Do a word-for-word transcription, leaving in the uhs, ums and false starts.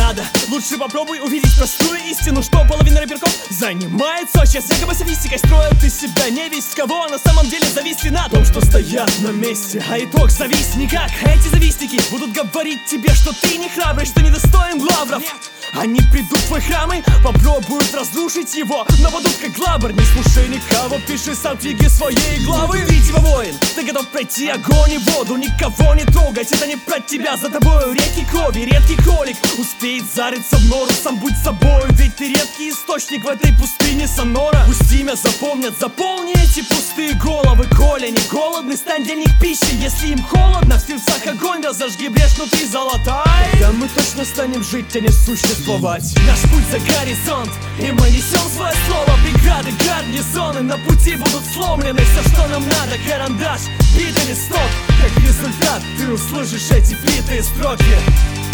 надо. Лучше попробуй увидеть простую истину, что половина рэперков занимается сейчас якобы софистикой, строят из себя не весть кого, а на самом деле зависли на том, что стоят на месте. А итог завистниках, эти завистники будут говорить тебе, что ты не храбрый, что недостоин лавров. Они придут в твой храм и попробуют разрушить его, нападут как глабр. Не слушай никого, пиши сам книги своей главы. Ты типа воин, ты готов пройти огонь и воду, никого не трогать, это не про тебя. За тобою реки крови, редкий кролик успеет зарыться в нору. Сам будь собой, ведь ты редкий источник в этой пустыне Сонора. Пусть имя запомнят, заполни эти пустые головы. Коля не голодный, стань для них пищей. Если им холодно, в сердцах огонь разожги, брешь внутри золотай. Да мы точно станем жить, а не существовать. Наш путь за горизонт, и мы несем свое слово. Бригады, гарнизоны на пути будут сломлены. Все, что нам надо, карандаш, бит и листок. Как результат, ты услышишь эти битые строки.